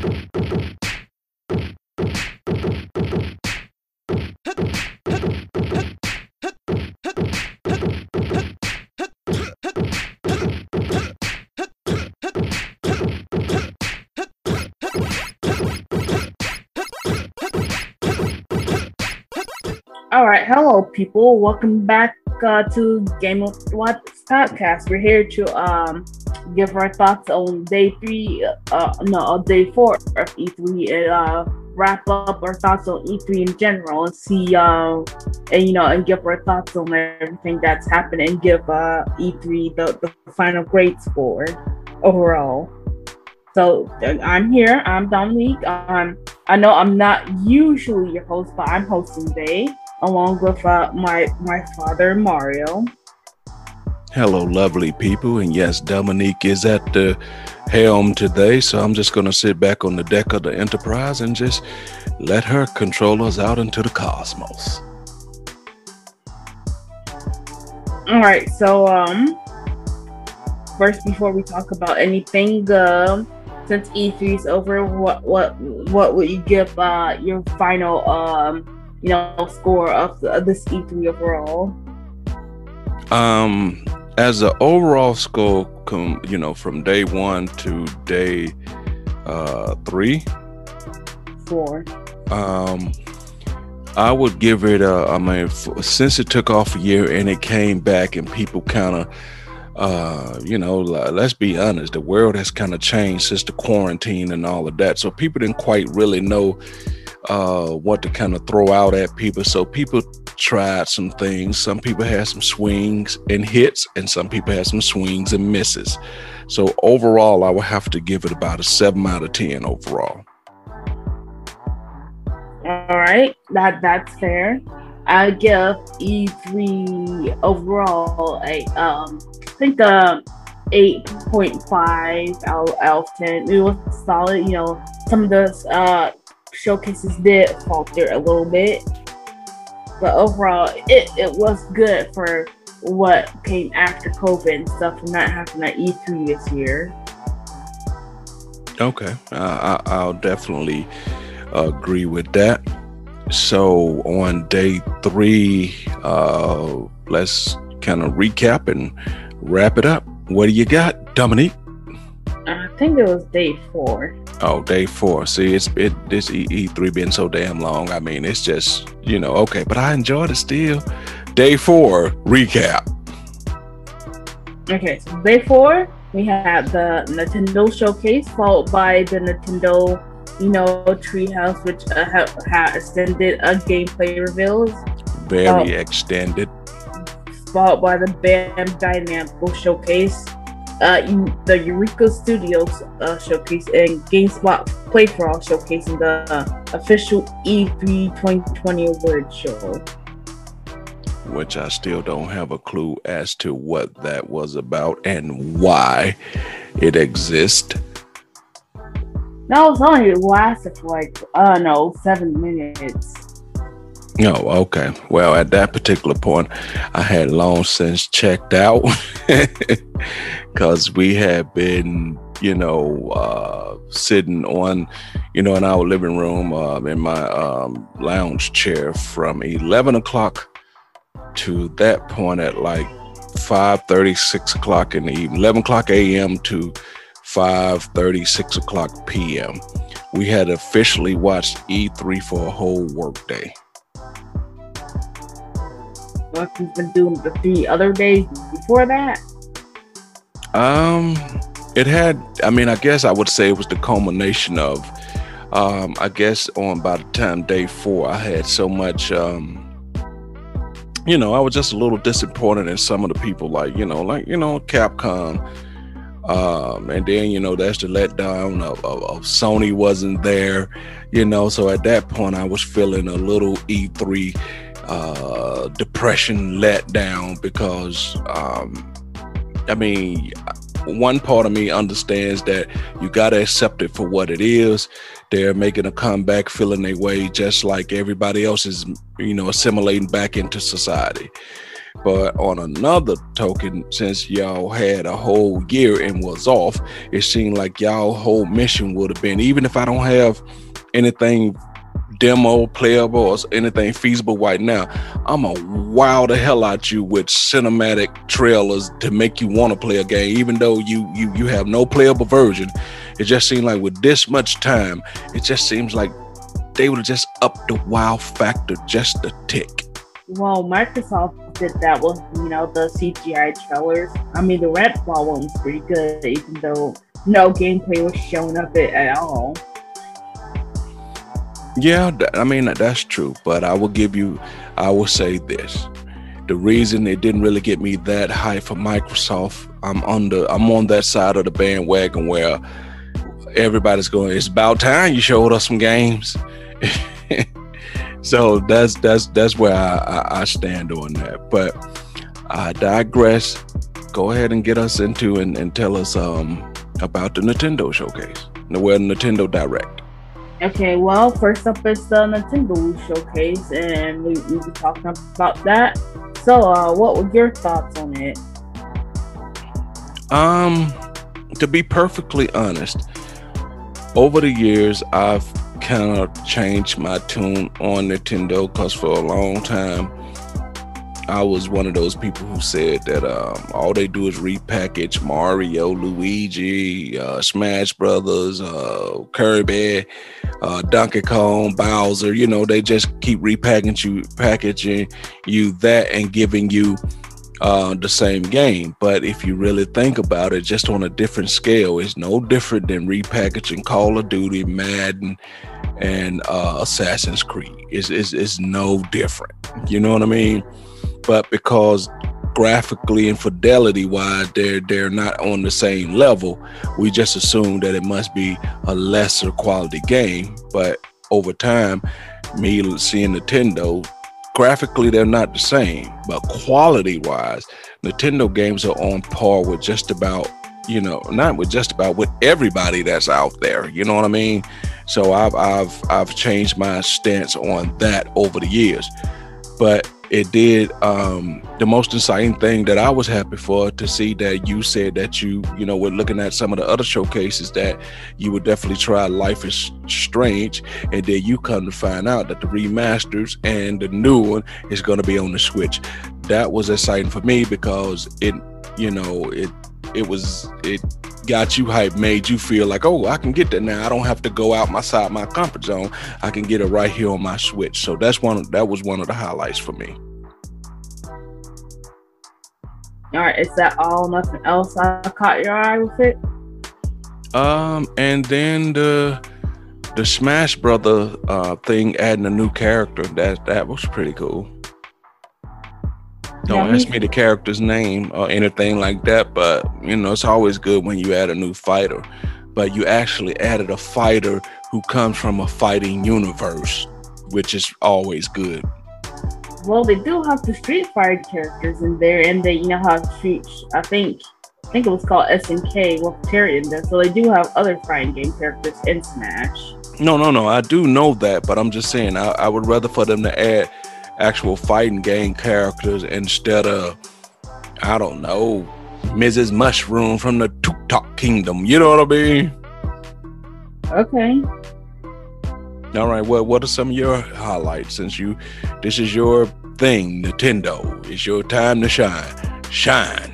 All right, hello people. Welcome back to Game of What podcast. We're here to give our thoughts on day 4 of E3 and wrap up our thoughts on E3 in general and see and give our thoughts on everything that's happened and give E3 the final grade score overall. So I'm here. I'm Dominique. I know I'm not usually your host, but I'm hosting today along with my father, Mario. Hello, lovely people. And yes, Dominique is at the helm today. So I'm just going to sit back on the deck of the Enterprise and just let her control us out into the cosmos. All right. So first, before we talk about anything, since E3 is over, what would you give your final score of this E3 overall? As an overall score, from day 1 to day 3, 4. I would give it since it took off a year and it came back and people kind of let's be honest, the world has kind of changed since the quarantine and all of that. So people didn't quite really know what to kind of throw out at people. So people tried some things. Some people had some swings and hits, and some people had some swings and misses. So overall, I would have to give it about a 7 out of 10 overall. All right, that's fair. I give E3 overall I think 8.5 out of 10. It was solid. Some of the showcases did falter a little bit, but overall it was good for what came after COVID and stuff from not happening at E3 this year. Okay, I'll definitely agree with that. So on day 3, let's kind of recap and wrap it up. What do you got, Dominique? I think it was day 4. Oh, day 4. See, this E3 been so damn long. I mean, it's just, okay, but I enjoyed it still. Day 4, recap. Okay, so day 4, we had the Nintendo showcase, followed by the Nintendo, Treehouse, which had extended gameplay reveals. Very extended. Followed by the Bandai Namco showcase, the Eureka Studios showcase, and GameSpot Play For All showcasing the official E3 2020 award show. Which I still don't have a clue as to what that was about and why it exists. No, it's only lasted for 7 minutes. Oh, okay. Well, at that particular point, I had long since checked out because we had been, sitting on, in our living room in my lounge chair from 11 o'clock to that point at like 5:30, 6 o'clock in the evening, 11 o'clock a.m. to 5:30, 6 o'clock p.m. We had officially watched E3 for a whole work day. What you've been doing the 3 other days before that? It had, I guess I would say it was the culmination of, I guess by the time day 4, I had so much, I was just a little disappointed in some of the people Capcom. And then, that's the letdown of Sony wasn't there, so at that point I was feeling a little E3 depression letdown because, one part of me understands that you got to accept it for what it is. They're making a comeback, feeling their way just like everybody else is, assimilating back into society. But on another token, since y'all had a whole year and was off, it seemed like y'all whole mission would have been, even if I don't have anything demo playable or anything feasible right now, I'm gonna wow the hell out you with cinematic trailers to make you want to play a game, even though you have no playable version. It just seemed like with this much time, it just seems like they would have just upped the wow factor just a tick. Well, Microsoft did that with, the CGI trailers. I mean, the Redfall one was pretty good, even though no gameplay was showing up it at all. Yeah, I mean, that's true. But I will say this. The reason it didn't really get me that high for Microsoft, I'm on that side of the bandwagon where everybody's going, it's about time you showed us some games. So that's where I stand on that. But I digress. Go ahead and get us into and tell us about the Nintendo showcase. Well, Nintendo Direct. Okay, well, first up is the Nintendo showcase, and we were talking about that. So, what were your thoughts on it? To be perfectly honest, over the years, I've kind of changed my tune on Nintendo, because for a long time, I was one of those people who said that all they do is repackage Mario, Luigi, Smash Brothers, Kirby, Donkey Kong, Bowser. They just keep packaging you that and giving you the same game. But if you really think about it, just on a different scale, it's no different than repackaging Call of Duty, Madden, and Assassin's Creed. It's no different. You know what I mean? But because graphically and fidelity wise they're not on the same level, we just assume that it must be a lesser quality game. But over time, me seeing Nintendo, graphically they're not the same, but quality wise, Nintendo games are on par with just about, not with just about, with everybody that's out there. You know what I mean? So I've changed my stance on that over the years. But it did, the most exciting thing that I was happy for, to see that you said that you were looking at some of the other showcases that you would definitely try Life is Strange, and then you come to find out that the remasters and the new one is going to be on the Switch. That was exciting for me, because it got you hyped, made you feel like, oh, I can get that now. I don't have to go outside my comfort zone. I can get it right here on my Switch. So that was one of the highlights for me. All right, is that all? Nothing else caught your eye with it? And then the Smash Brother thing, adding a new character, that was pretty cool. Don't ask me the character's name or anything like that, but it's always good when you add a new fighter. But you actually added a fighter who comes from a fighting universe, which is always good. Well, they do have the Street Fighter characters in there, and they have Street. I think it was called SNK with Terry in there. So they do have other fighting game characters in Smash. No, I do know that, but I'm just saying I would rather for them to add actual fighting game characters instead of, I don't know, Mrs. Mushroom from the Tuk Kingdom. You know what I mean? Okay. All right. Well, what are some of your highlights? Since this is your thing, Nintendo. It's your time to shine. Shine.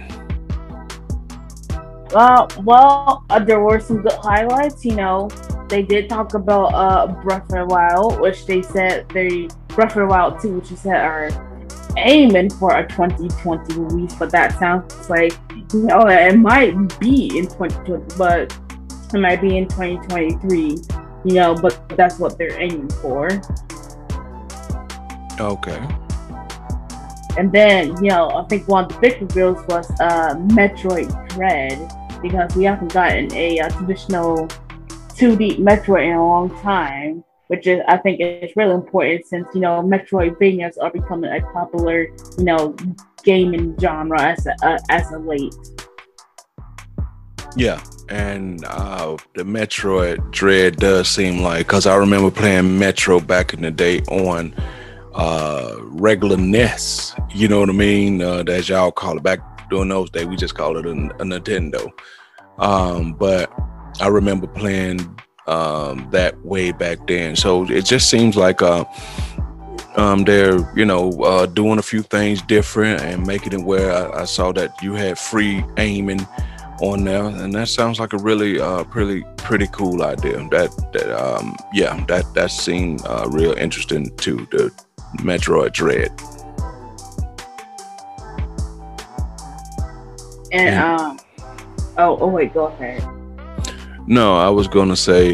Well, there were some good highlights. They did talk about Breath of the Wild, which they said Breath of the Wild 2, which they said are aiming for a 2020 release, but that sounds like it might be in 2020, but it might be in 2023. But that's what they're aiming for. Okay. And then I think one of the big reveals was Metroid Dread, because we haven't gotten a traditional 2D Metroid in a long time, which is, I think, is really important, since Metroidvanias are becoming a popular gaming genre as of late. Yeah, and the Metroid Dread does seem like, because I remember playing Metro back in the day on regularness. You know what I mean? As y'all call it. Back during those days, we just called it a Nintendo. But I remember playing that way back then. So it just seems like they're doing a few things different and making it where I saw that you had free aiming on there, and that sounds like a really pretty cool idea. That seemed real interesting too. The Metroid Dread. And oh wait, go ahead. No, I was gonna say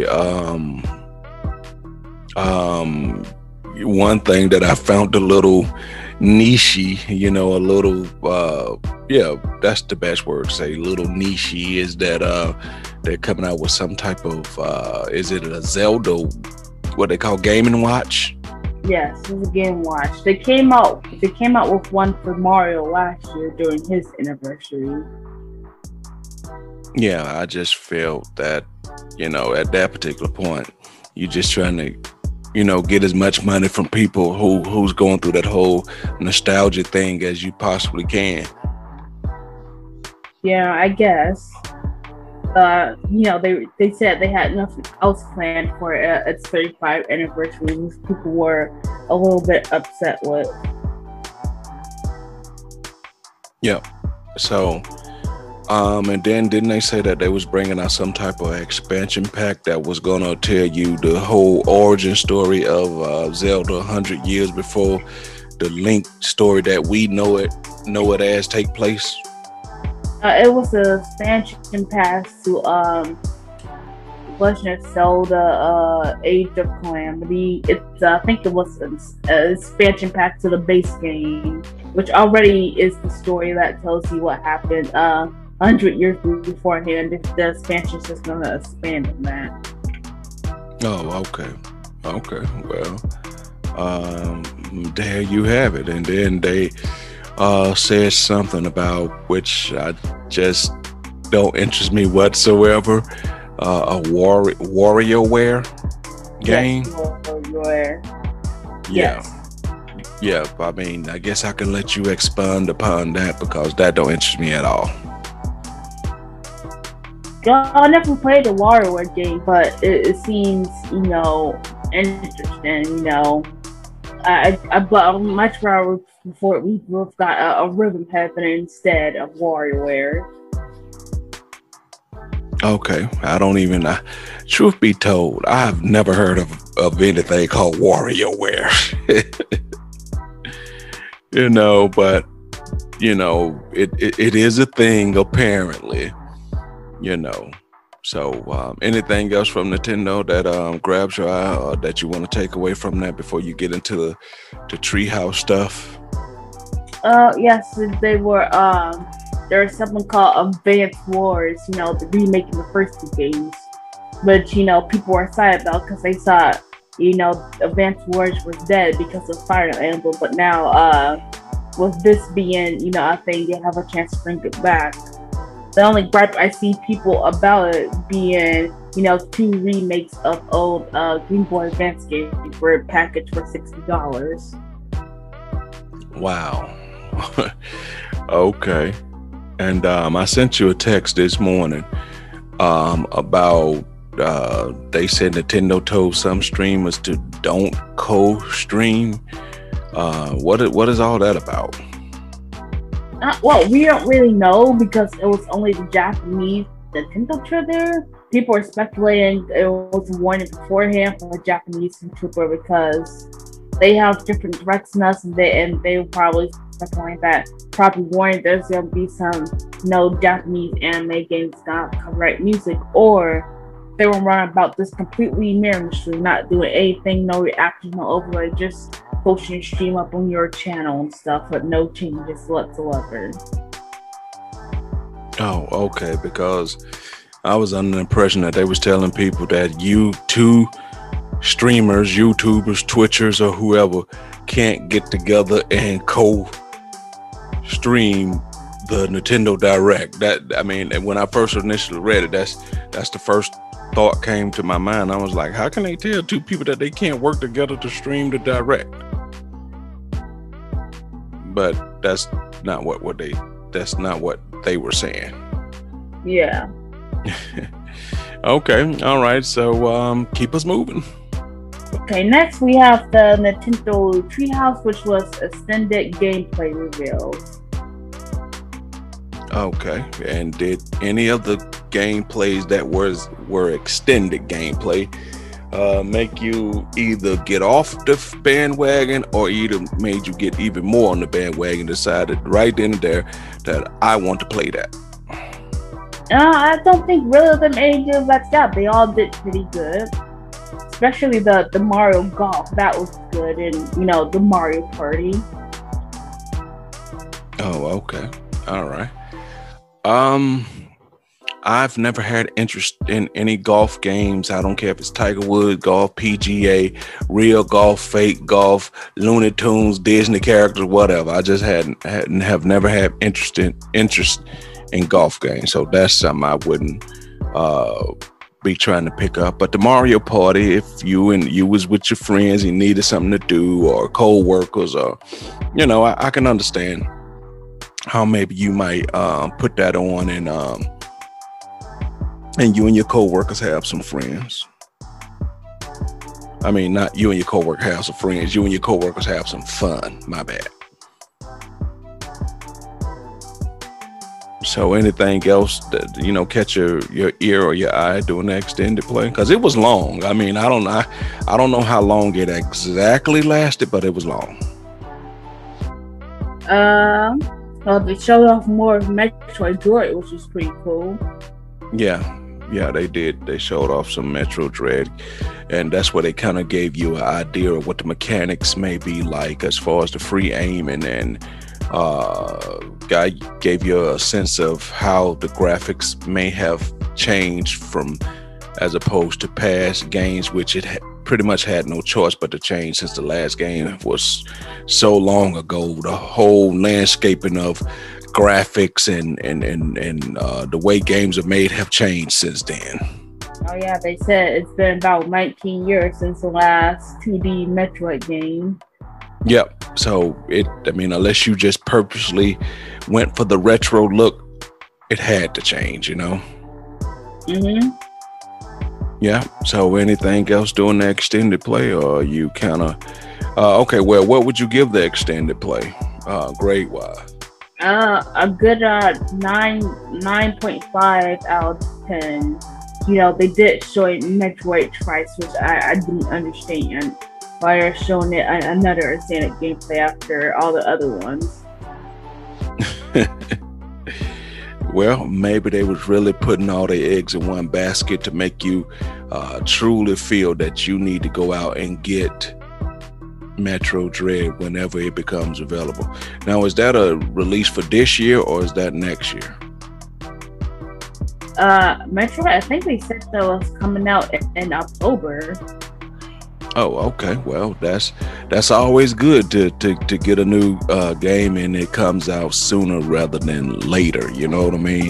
one thing that I found a little nichey, a little that's the best word to say, little nichey, is that they're coming out with some type of is it a Zelda, what they call Game & Watch? Yes, it's a Game & Watch. They came out with one for Mario last year during his anniversary. Yeah, I just felt that, at that particular point, you're just trying to get as much money from people who's going through that whole nostalgia thing as you possibly can. Yeah, I guess. They said they had nothing else planned for its 35th anniversary, which people were a little bit upset with. Yeah. So, and then didn't they say that they was bringing out some type of expansion pack that was gonna tell you the whole origin story of Zelda 100 years before the Link story that we know it as take place? It was an expansion pass to Legend of Zelda Age of Calamity. I think it was an expansion pack to the base game, which already is the story that tells you what happened 100 years beforehand. The expansion is just going to expand on that. Oh, okay. Well, there you have it. And then they said something about, which I just don't interest me whatsoever, a WarioWare game. Yes, WarioWare. Yeah. Yes. Yeah, I mean, I guess I can let you expand upon that, because that don't interest me at all. I never played the WarioWare game, but it seems, interesting. I but much rather before we both got a Rhythm Heaven instead of WarioWare. Okay, I don't even. Truth be told, I've never heard of anything called WarioWare. But it is a thing apparently. So anything else from Nintendo that grabs your eye, or that you want to take away from that before you get into the Treehouse stuff? Yes, they were. There's something called Advance Wars. The remaking the first two games, which people were excited about because they thought Advance Wars was dead because of Fire Emblem. But now, with this being I think they have a chance to bring it back. The only gripe I see people about it being, two remakes of old Game Boy Advance games were packaged for $60. Wow. Okay. And I sent you a text this morning about they said Nintendo told some streamers to don't co-stream. What is all that about? Well, we don't really know because it was only the Japanese Nintendo trailer. People are speculating it was a warning beforehand for the Japanese YouTuber because they have different directs than us, and they will probably speculating that probably warning there's going to be some Japanese anime games not copyright music, or they were running about this completely mirror stream, not doing anything, no reaction, no overlay, just posting stream up on your channel and stuff, but no changes whatsoever. Oh, okay, because I was under the impression that they was telling people that you two streamers, YouTubers, Twitchers, or whoever can't get together and co-stream the Nintendo Direct. When I first initially read it, that's the first thought came to my mind. I was like, how can they tell two people that they can't work together to stream the Direct? but that's not what they were saying. Yeah. Okay, all right. So keep us moving. Okay, next we have the Nintendo Treehouse, which was extended gameplay revealed. Okay, and did any of the gameplays that were extended gameplay make you either get off the bandwagon or either made you get even more on the bandwagon, decided right then and there that I want to play that? I don't think really of them any good like that. They all did pretty good. Especially the Mario Golf. That was good. And, the Mario Party. Oh, okay. All right. I've never had interest in any golf games. I don't care if it's Tiger Woods golf, PGA, real golf, fake golf, Looney Tunes, Disney characters, whatever. I just have never had interest in golf games. So that's something I wouldn't be trying to pick up. But the Mario Party, if you was with your friends, you needed something to do, or co-workers, or I can understand how maybe you might put that on, and you and your co-workers have some friends. I mean, not you and your co-worker have some friends. You and your co-workers have some fun. My bad. So anything else that catch your ear or your eye during the extended play? Because it was long. I mean, I don't know how long it exactly lasted, but it was long. Well, they showed off more of Metroid Dread, which was pretty cool. Yeah, they did. They showed off some Metro Dread, and that's where they kind of gave you an idea of what the mechanics may be like as far as the free aiming, and guy gave you a sense of how the graphics may have changed from as opposed to past games, which it pretty much had no choice but to change since the last game was so long ago. The whole landscaping of graphics and the way games are made have changed since then. Oh yeah, they said it's been about 19 years since the last 2D Metroid game. Yep. So unless you just purposely went for the retro look, it had to change, Mm-hmm. Yeah. So anything else during the extended play, or you kind of okay? Well, what would you give the extended play grade wise? A good 9.5 out of 10. They did show it Metroid twice, which I didn't understand why they're showing it another extended gameplay after all the other ones. Well, maybe they was really putting all their eggs in one basket to make you truly feel that you need to go out and get Metro Dread whenever it becomes available. Now, is that a release for this year or is that next year? Metroid, I think they said that was coming out in October. Oh, okay. Well, that's always good to get a new game and it comes out sooner rather than later. You know what I mean?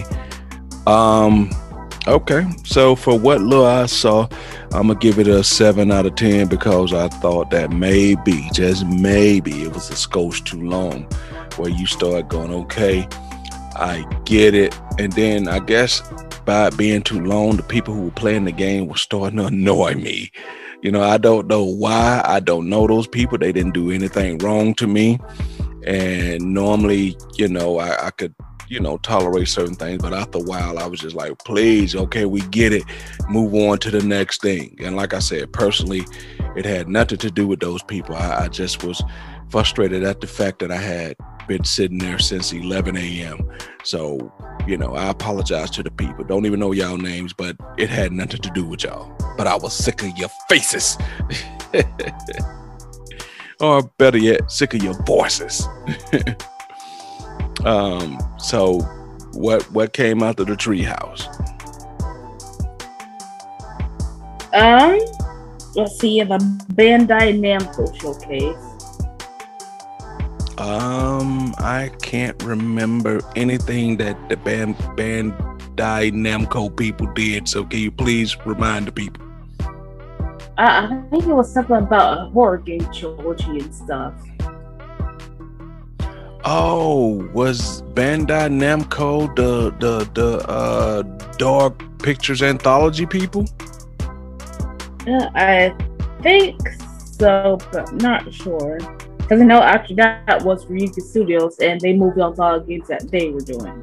Okay. So for what little I saw, I'm gonna give it a 7 out of 10 because I thought that maybe, just maybe, it was a skosh too long, where you start going, okay, I get it, and then I guess by it being too long, the people who were playing the game were starting to annoy me. I don't know why. I don't know those people. They didn't do anything wrong to me. And normally, I could, tolerate certain things. But after a while, I was just like, please, okay, we get it. Move on to the next thing. And like I said, personally, it had nothing to do with those people. I just was frustrated at the fact that I had been sitting there since 11 a.m. So, I apologize to the people. Don't even know y'all names, but it had nothing to do with y'all. But I was sick of your faces. Or better yet, sick of your voices. So what came out of the treehouse? Let's see, the Bandai Namco showcase. I can't remember anything that the Bandai Namco people did. So can you please remind the people? I think it was something about a horror game trilogy and stuff. Oh, was Bandai Namco the Dark Pictures anthology people? Yeah, I think so, but not sure. Because I know after that was Ryuga Studios, and they moved on to all the games that they were doing.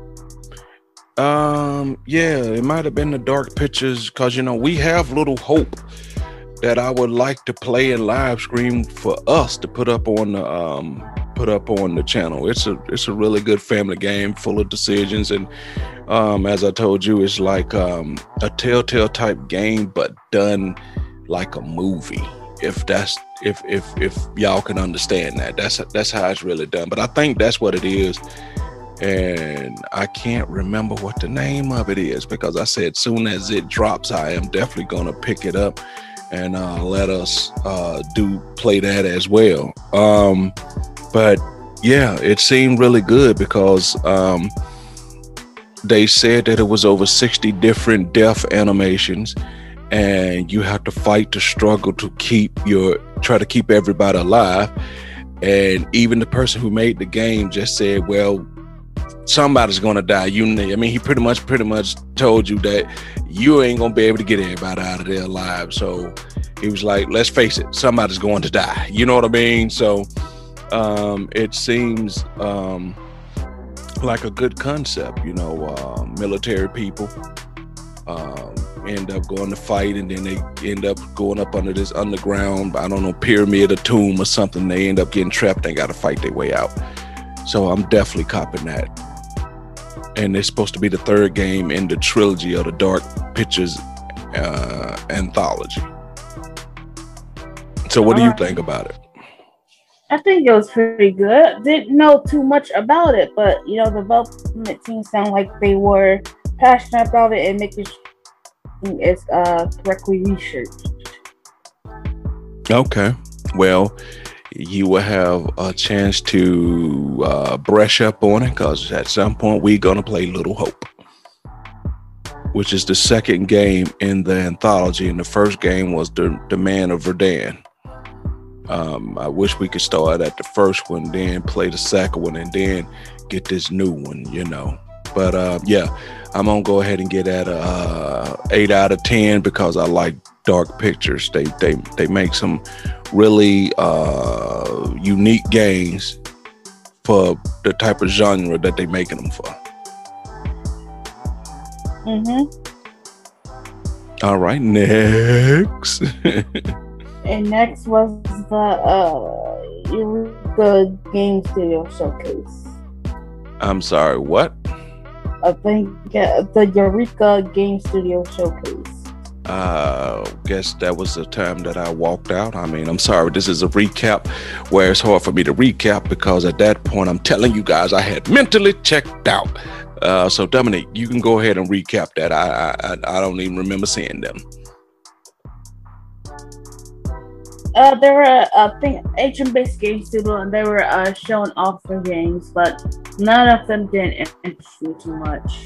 Yeah, it might have been the Dark Pictures, because we have Little Hope that I would like to play and live stream for us to put up on the channel. It's a really good family game full of decisions, and as I told you, it's like a Telltale type game but done like a movie. If y'all can understand that, that's how it's really done. But I think that's what it is, and I can't remember what the name of it is, because I said soon as it drops, I am definitely gonna pick it up and let us play that as well. But yeah, it seemed really good, because they said that it was over 60 different death animations, and you have to fight to struggle to try to keep everybody alive. And even the person who made the game just said, well, somebody's gonna die. He pretty much told you that you ain't gonna be able to get everybody out of there alive. So he was like, let's face it, somebody's going to die. You know what I mean? So it seems like a good concept. Military people end up going to fight, and then they end up going up under this underground, I don't know, pyramid or tomb or something. They end up getting trapped. They got to fight their way out. So I'm definitely copping that. And it's supposed to be the third game in the trilogy of the Dark Pictures anthology. So what do you think about it? I think it was pretty good. Didn't know too much about it, but the development team sounded like they were passionate about it and making sure it's correctly researched. Okay, well, you will have a chance to brush up on it, because at some point we're gonna play Little Hope, which is the second game in the anthology, and the first game was the Man of Verdan. I wish we could start at the first one, then play the second one, and then get this new one, But yeah, I'm gonna go ahead and get at a 8 out of 10, because I like Dark Pictures. They make some really unique games for the type of genre that they making them for. All right, next. And next was the Eureka Game Studio Showcase. I'm sorry, what? I think the Eureka Game Studio Showcase. Guess that was the time that I walked out. I'm sorry, this is a recap where it's hard for me to recap, because at that point I'm telling you guys I had mentally checked out. So Dominique, you can go ahead and recap that. I don't even remember seeing them. There were Asian-based game studio, and they were showing off their games, but none of them didn't interest me too much.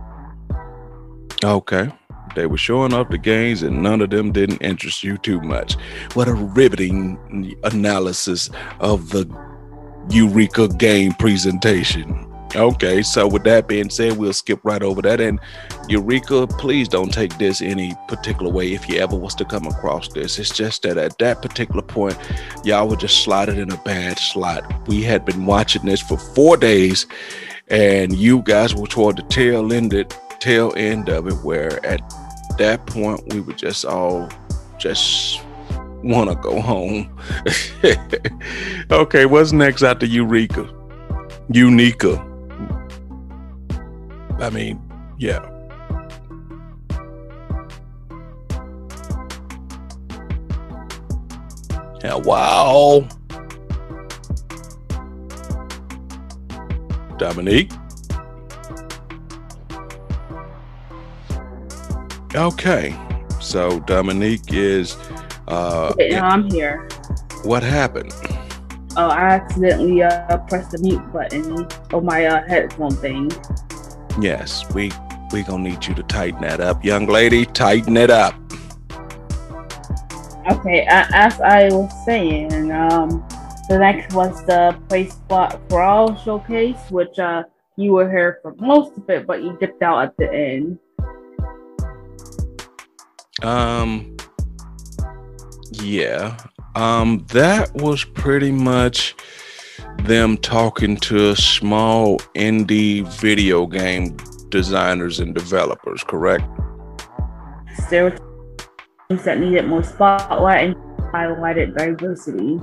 Okay, they were showing off the games, and none of them didn't interest you too much. What a riveting analysis of the Eureka game presentation. Okay, so with that being said, we'll skip right over that. And Eureka, please don't take this any particular way if you ever was to come across this. It's just that at that particular point, y'all were just slotted in a bad slot. We had been watching this for 4 days, and you guys were toward the tail end of it, where at that point we were just all want to go home. Okay, what's next after Eureka? Unica. Yeah. Yeah, wow. Dominique. Okay. So Dominique is I'm here. What happened? Oh, I accidentally pressed the mute button on my headphone thing. Yes, we gonna need you to tighten that up, young lady. Tighten it up. Okay, as I was saying, The next was the Play Spot for All showcase, which you were here for most of it, but you dipped out at the end. Yeah. That was pretty much them talking to small indie video game designers and developers, correct? There were things that needed more spotlight and highlighted diversity.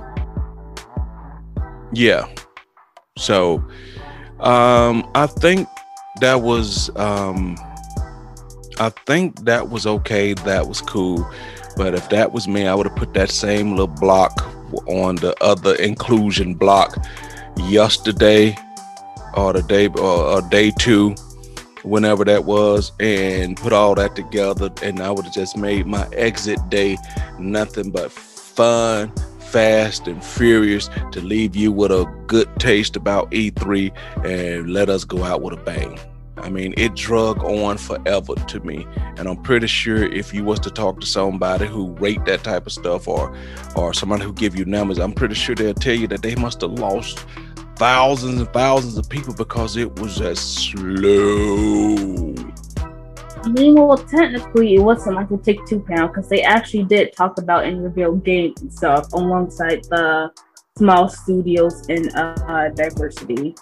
Yeah. So, I think that was okay. That was cool. But if that was me, I would have put that same little block on the other inclusion block yesterday or the day or day 2, whenever that was, and put all that together, and I would have just made my exit day nothing but fun, fast, and furious to leave you with a good taste about E3 and let us go out with a bang. I mean, it drug on forever to me, and I'm pretty sure if you was to talk to somebody who rate that type of stuff or somebody who give you numbers, I'm pretty sure they'll tell you that they must have lost thousands and thousands of people because it was just slow. I mean, well, technically, it wasn't like a Take-Two panel because they actually did talk about and reveal games and stuff alongside the small studios and diversity.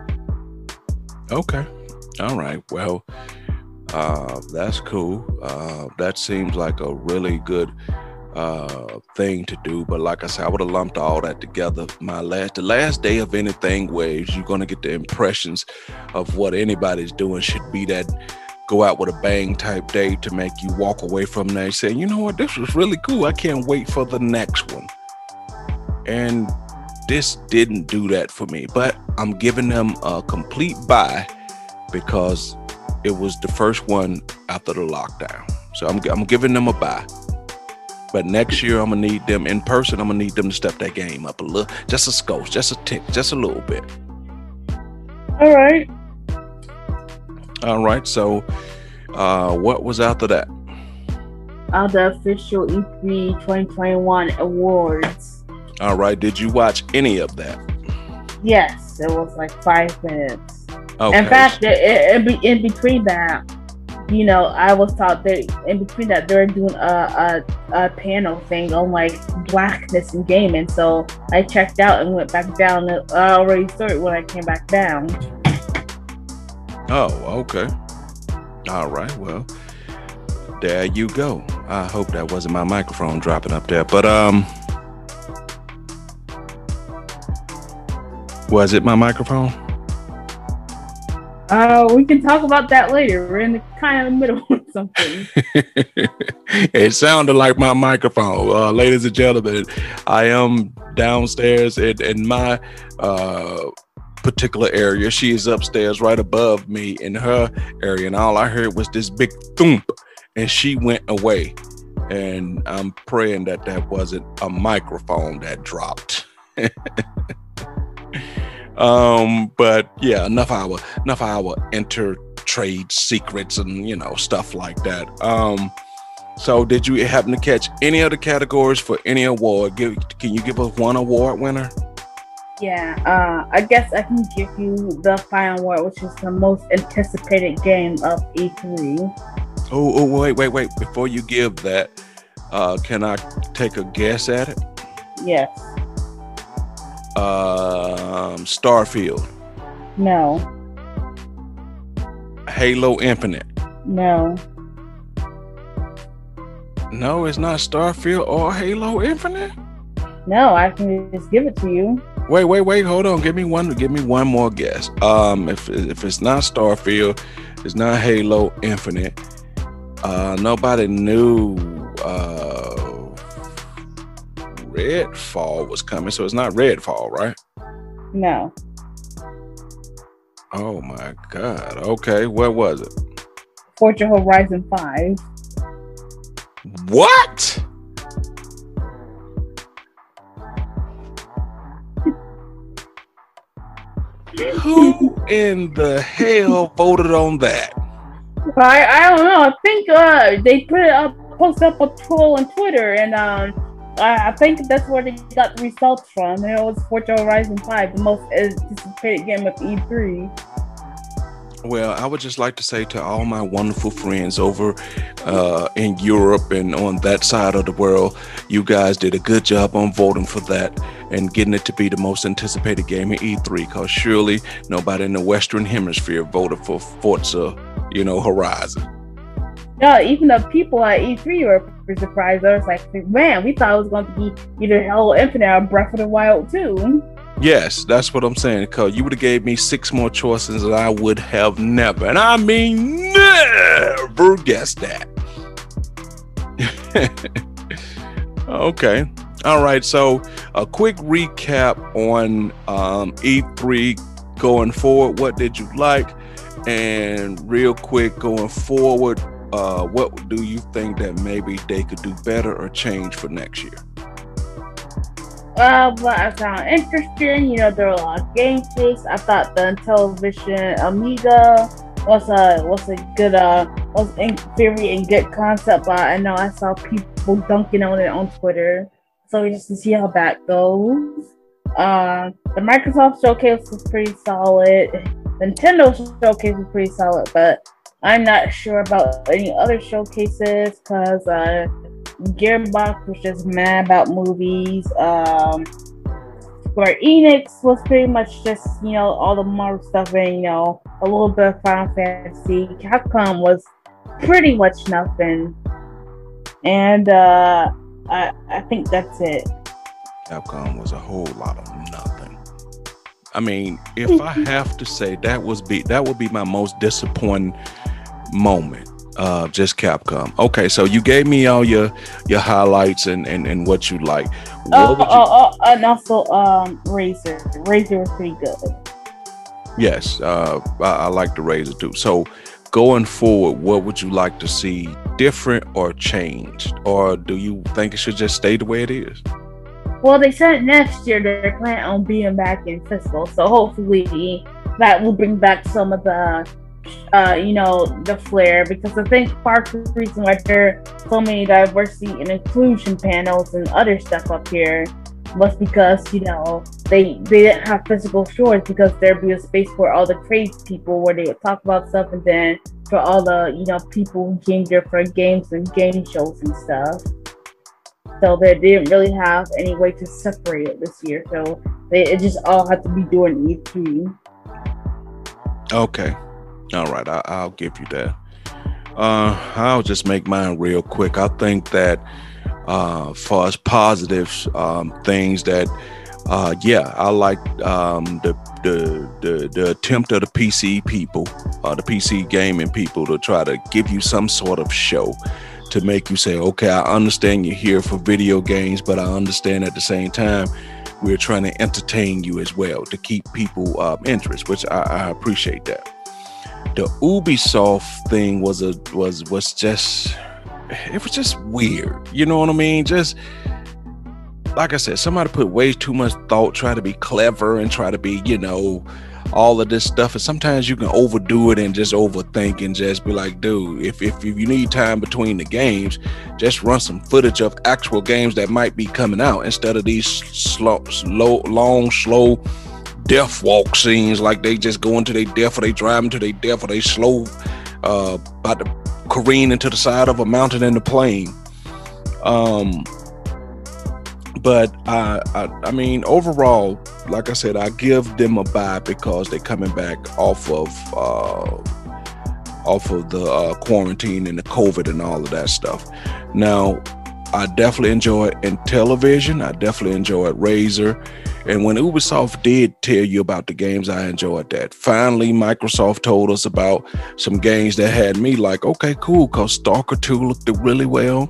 Okay. All right. Well, that's cool. That seems like a really good thing to do. But like I said, I would have lumped all that together. The last day of anything where you're going to get the impressions of what anybody's doing should be that go out with a bang type day to make you walk away from there saying, you know what, this was really cool. I can't wait for the next one. And this didn't do that for me. But I'm giving them a complete buy, because it was the first one after the lockdown. So I'm giving them a buy. But next year, I'm going to need them in person. I'm going to need them to step that game up a little. Just a skosh, just a tick, just a little bit. All right. All right. So what was after that? The official E3 2021 awards. All right. Did you watch any of that? Yes. It was like 5 minutes. Okay. In fact, in between that, you know, I was taught that in between that they were doing a panel thing on like blackness in gaming. So I checked out and went back down. I already started when I came back down. Oh, okay. All right. Well, there you go. I hope that wasn't my microphone dropping up there, but was it my microphone? We can talk about that later. We're in the kind of middle of something. It sounded like my microphone. Ladies and gentlemen, I am downstairs in my particular area. She is upstairs right above me in her area, and all I heard was this big thump, and she went away. And I'm praying that wasn't a microphone that dropped. But yeah, enough our inter-trade secrets and, you know, stuff like that. So did you happen to catch any other categories for any award? Can you give us one award winner? Yeah, I guess I can give you the final award, which is the most anticipated game of E3. Oh, wait. Before you give that, can I take a guess at it? Yes. Starfield. No. Halo Infinite. No. No, it's not Starfield or Halo Infinite. No, I can just give it to you. Wait, hold on. Give me one more guess. If it's not Starfield, it's not Halo Infinite. Nobody knew Redfall was coming, so it's not Redfall, right? No. Oh my God. Okay, what was it? Forza Horizon 5. What? Who in the hell voted on that? I don't know. I think they put it up, posted up a troll on Twitter, and I think that's where they got the results from. It was Forza Horizon 5, the most anticipated game of E3. Well, I would just like to say to all my wonderful friends over in Europe and on that side of the world, you guys did a good job on voting for that and getting it to be the most anticipated game in E3. Because surely nobody in the Western Hemisphere voted for Forza, Horizon. Yeah, even the people at E3 were surprised. I was like, man, we thought it was going to be either Halo Infinite or Breath of the Wild 2. Yes, that's what I'm saying. Because you would have gave me 6 more choices and I would have never, and I mean never guessed that. Okay. All right. So a quick recap on E3 going forward. What did you like? And real quick going forward, what do you think that maybe they could do better or change for next year? Well, I found interesting. There were a lot of game takes. I thought the Intellivision Amiga was a good was in theory a good concept, but I know I saw people dunking on it on Twitter. So just to see how that goes. The Microsoft showcase was pretty solid. The Nintendo showcase was pretty solid, but I'm not sure about any other showcases because Gearbox was just mad about movies. Square Enix was pretty much just, all the Marvel stuff and, a little bit of Final Fantasy. Capcom was pretty much nothing. And I think that's it. Capcom was a whole lot of nothing. I mean, if I have to say, that would be my most disappointing moment. Just Capcom. Okay, so you gave me all your highlights and what you like. And also Razer. Razer was pretty good. Yes, I like the Razer too. So going forward, what would you like to see different or changed? Or do you think it should just stay the way it is? Well, they said next year they're planning on being back in fiscal, so hopefully that will bring back some of the the flair, because I think part of the reason why there are so many diversity and inclusion panels and other stuff up here was because they didn't have physical stores, because there'd be a space for all the trades people where they would talk about stuff, and then for all the people who came there for games and game shows and stuff. So they didn't really have any way to separate it this year, so it just all had to be during E3. Okay. All right, I'll give you that. I'll just make mine real quick. I think that far as positives, things that I like the attempt of the PC people, the PC gaming people, to try to give you some sort of show to make you say, okay, I understand you're here for video games, but I understand at the same time we're trying to entertain you as well, to keep people interest, which I appreciate that. The Ubisoft thing was just weird. You know what I mean? Just like I said, somebody put way too much thought, try to be clever and try to be, all of this stuff. And sometimes you can overdo it and just overthink and just be like, dude, if you need time between the games, just run some footage of actual games that might be coming out instead of these slow death walk scenes, like they just go into their death, or they drive into their death, or they slow about to careen into the side of a mountain in the plane. But I mean, overall, like I said, I give them a bye because they're coming back off of the quarantine and the COVID and all of that stuff. Now, I definitely enjoyed Intellivision. I definitely enjoyed Razer. And when Ubisoft did tell you about the games, I enjoyed that. Finally, Microsoft told us about some games that had me like, okay, cool, because Stalker 2 looked really well.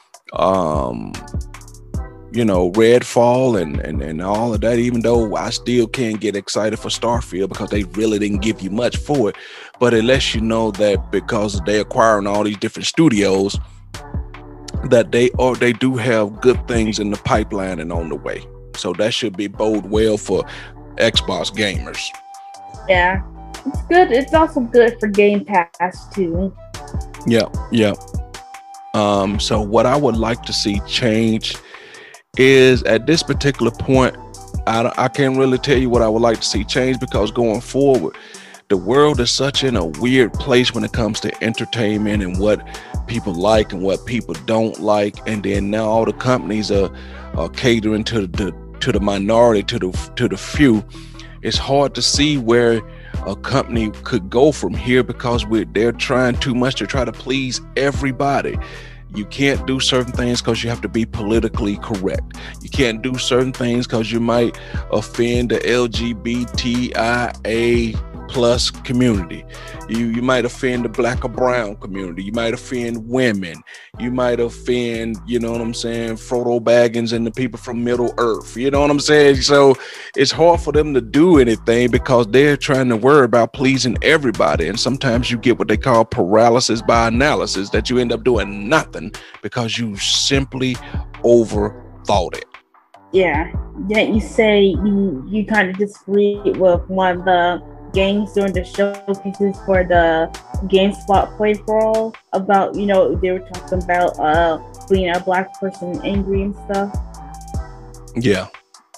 Redfall and all of that, even though I still can't get excited for Starfield because they really didn't give you much for it. But it lets you know that because they're acquiring all these different studios, that they do have good things in the pipeline and on the way. So that should be bode well for Xbox gamers. Yeah, it's good. It's also good for Game Pass too. Yeah. So what I would like to see change is at this particular point, I can't really tell you what I would like to see change, because going forward, the world is such in a weird place when it comes to entertainment and what people like and what people don't like. And then now all the companies are catering to the minority, to the few. It's hard to see where a company could go from here, because they're trying too much to try to please everybody. You can't do certain things because you have to be politically correct. You can't do certain things because you might offend the LGBTIA plus community. You might offend the black or brown community. You might offend women. You might offend, you know what I'm saying, Frodo Baggins and the people from Middle Earth. You know what I'm saying? So it's hard for them to do anything because they're trying to worry about pleasing everybody. And sometimes you get what they call paralysis by analysis, that you end up doing nothing because you simply overthought it. Yeah. Didn't you say you kind of disagreed with one of the games during the showcases for the GameSpot Play for All about, you know, they were talking about being a black person angry and stuff? Yeah.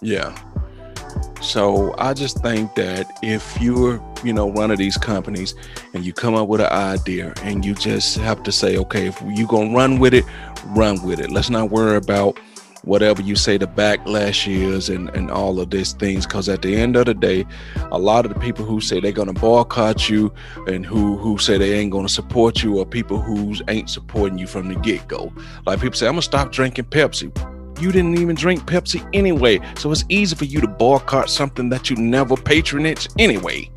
So I just think that if you're, you know, one of these companies and you come up with an idea and you just have to say, okay, if you're going to run with it, run with it. Let's not worry about whatever you say the backlash is and all of these things, because at the end of the day, a lot of the people who say they're going to boycott you and who say they ain't going to support you are people who ain't supporting you from the get-go. Like people say, I'm going to stop drinking Pepsi. You didn't even drink Pepsi anyway, so it's easy for you to boycott something that you never patronage anyway.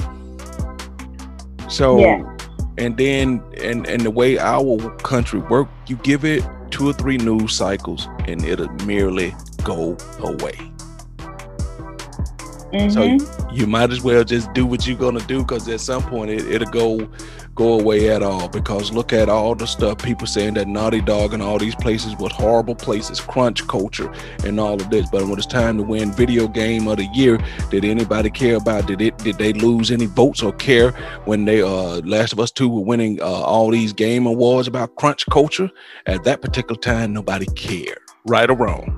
So yeah. And then and the way our country work, you give it 2 or 3 news cycles and it'll merely go away. Mm-hmm. So you might as well just do what you're gonna do, because at some point it'll go away at all. Because look at all the stuff people saying that Naughty Dog and all these places was horrible places, crunch culture and all of this. But when it's time to win video game of the year, did anybody care about did they lose any votes or care when they Last of Us 2 were winning all these game awards about crunch culture? At that particular time, nobody cared, right or wrong.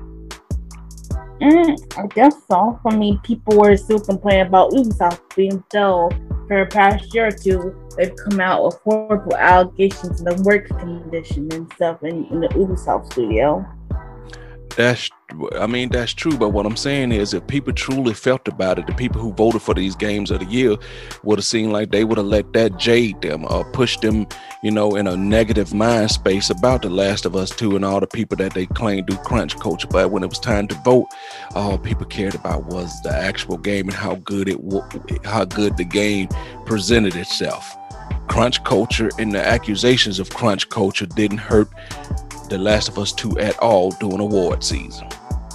I guess so. I mean, people were still complaining about Ubisoft being dull for the past year or two. They've come out with horrible allegations in the work condition and stuff in the Ubisoft studio. That's true, but what I'm saying is, if people truly felt about it, the people who voted for these games of the year would have seemed like they would have let that jade them or push them, you know, in a negative mind space about The Last of Us 2 and all the people that they claim do crunch culture. But when it was time to vote, all people cared about was the actual game and how good the game presented itself. Crunch culture and the accusations of crunch culture didn't hurt The Last of Us 2 at all during award season.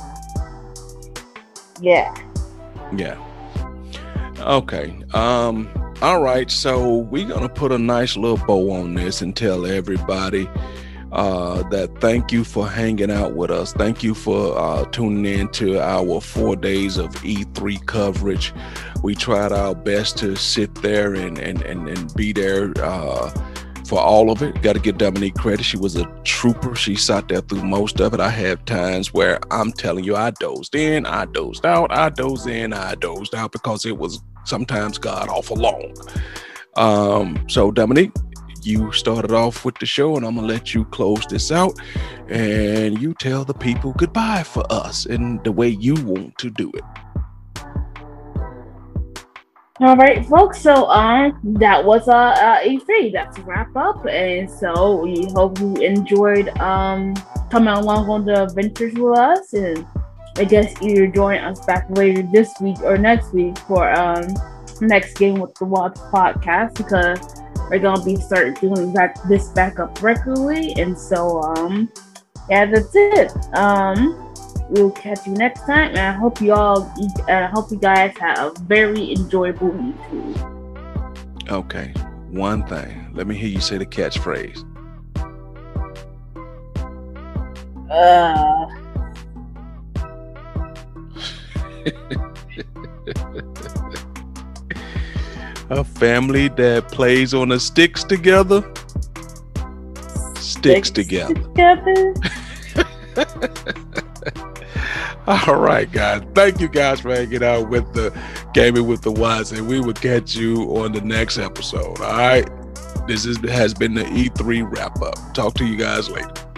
Yeah. Okay. All right. So we're gonna put a nice little bow on this and tell everybody that thank you for hanging out with us. Thank you for tuning in to our 4 days of E3 coverage. We tried our best to sit there and be there for all of it. Got to give Dominique credit. She was a trooper. She sat there through most of it. I have times where I'm telling you, I dozed in, I dozed out, I dozed in, I dozed out, because it was sometimes god awful long. So Dominique, you started off with the show, and I'm gonna let you close this out, and you tell the people goodbye for us in the way you want to do it. All right, folks. So that was E3. That's a wrap up, and so we hope you enjoyed coming along on the adventures with us, and I guess either join us back later this week or next week for next Game with the Watch podcast, because we're gonna be starting doing this back up regularly, and so yeah, that's it. We'll catch you next time, and I hope you guys have a very enjoyable week too. Okay, one thing. Let me hear you say the catchphrase. A family that plays on the sticks together, sticks together. All right, guys. Thank you guys for hanging out with the Gaming with the Wise, and we will catch you on the next episode. All right. This has been the E3 wrap up. Talk to you guys later.